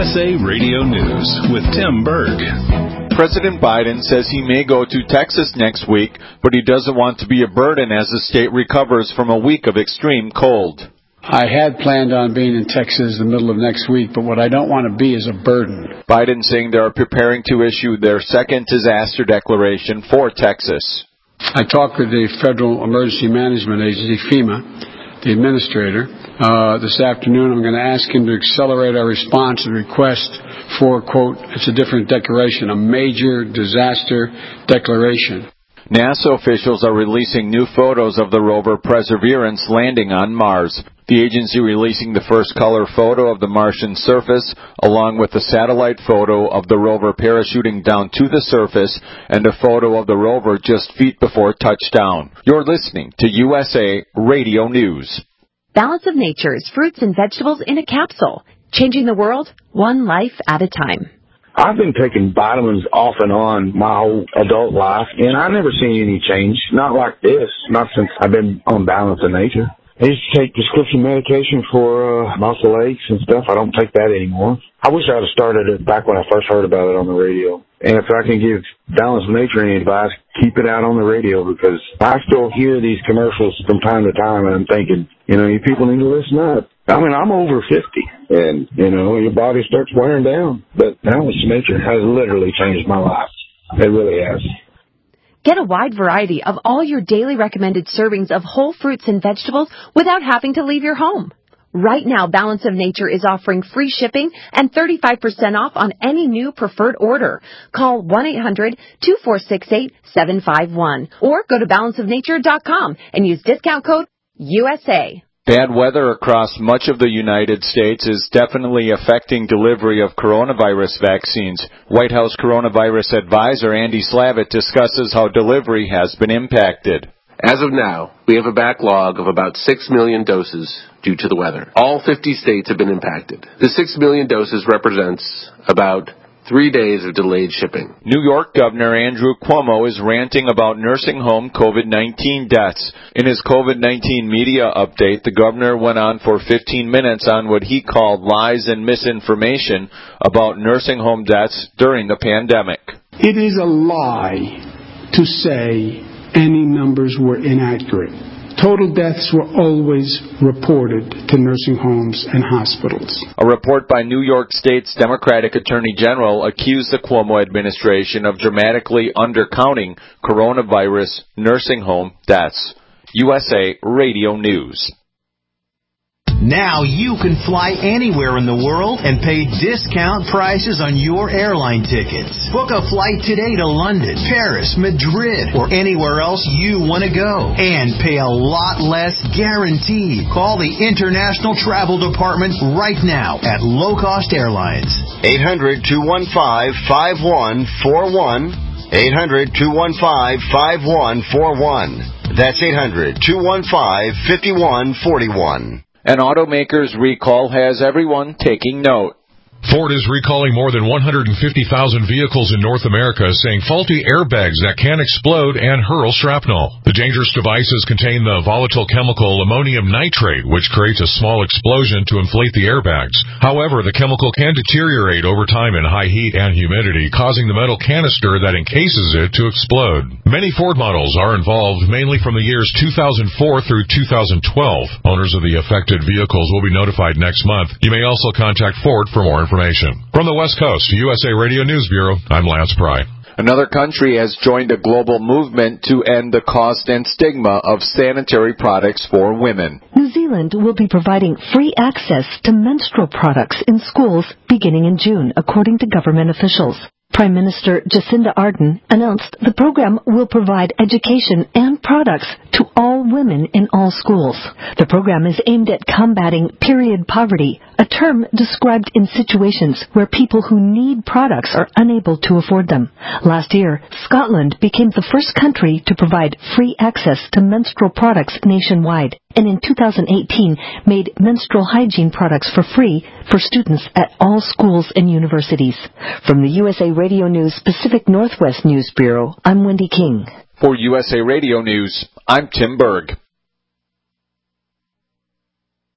USA Radio News with Tim Berg. President Biden says he may go to Texas next week, but he doesn't want to be a burden as the state recovers from a week of extreme cold. I had planned on being in Texas the middle of next week, but what I don't want to be is a burden. Biden saying they are preparing to issue their second disaster declaration for Texas. I talked with the Federal Emergency Management Agency, FEMA, the administrator. This afternoon I'm going to ask him to accelerate our response to the request for, quote, it's a different declaration, a major disaster declaration. NASA officials are releasing new photos of the rover Perseverance landing on Mars. The agency releasing the first color photo of the Martian surface, along with a satellite photo of the rover parachuting down to the surface and a photo of the rover just feet before touchdown. You're listening to USA Radio News. Balance of Nature's fruits and vegetables in a capsule, changing the world one life at a time. I've been taking vitamins off and on my whole adult life, and I've never seen any change. Not like this. Not since I've been on Balance of Nature. I used to take prescription medication for muscle aches and stuff. I don't take that anymore. I wish I had started it back when I first heard about it on the radio. And if I can give Balance of Nature any advice, keep it out on the radio, because I still hear these commercials from time to time, and I'm thinking, you people need to listen up. I mean, I'm over 50, and, your body starts wearing down. But Balance of Nature has literally changed my life. It really has. Get a wide variety of all your daily recommended servings of whole fruits and vegetables without having to leave your home. Right now, Balance of Nature is offering free shipping and 35% off on any new preferred order. Call 1-800-246-8751 or go to balanceofnature.com and use discount code USA. Bad weather across much of the United States is definitely affecting delivery of coronavirus vaccines. White House coronavirus advisor Andy Slavitt discusses how delivery has been impacted. As of now, we have a backlog of about 6 million doses due to the weather. All 50 states have been impacted. The 6 million doses represents about 3 days of delayed shipping. New York Governor Andrew Cuomo is ranting about nursing home COVID-19 deaths. In his COVID-19 media update, the governor went on for 15 minutes on what he called lies and misinformation about nursing home deaths during the pandemic. It is a lie to say any numbers were inaccurate. Total deaths were always reported to nursing homes and hospitals. A report by New York State's Democratic Attorney General accused the Cuomo administration of dramatically undercounting coronavirus nursing home deaths. USA Radio News. Now you can fly anywhere in the world and pay discount prices on your airline tickets. Book a flight today to London, Paris, Madrid, or anywhere else you want to go. And pay a lot less guaranteed. Call the International Travel Department right now at Low Cost Airlines. 800-215-5141. 800-215-5141. That's 800-215-5141. An automaker's recall has everyone taking note. Ford is recalling more than 150,000 vehicles in North America, saying faulty airbags that can explode and hurl shrapnel. The dangerous devices contain the volatile chemical ammonium nitrate, which creates a small explosion to inflate the airbags. However, the chemical can deteriorate over time in high heat and humidity, causing the metal canister that encases it to explode. Many Ford models are involved, mainly from the years 2004 through 2012. Owners of the affected vehicles will be notified next month. You may also contact Ford for more information. From the West Coast, USA Radio News Bureau, I'm Lance Pry. Another country has joined a global movement to end the cost and stigma of sanitary products for women. New Zealand will be providing free access to menstrual products in schools beginning in June, according to government officials. Prime Minister Jacinda Ardern announced the program will provide education and products to all women in all schools. The program is aimed at combating period poverty, a term described in situations where people who need products are unable to afford them. Last year, Scotland became the first country to provide free access to menstrual products nationwide, and in 2018 made menstrual hygiene products for free for students at all schools and universities. From the USA Radio News Pacific Northwest News Bureau, I'm Wendy King. For USA Radio News, I'm Tim Berg.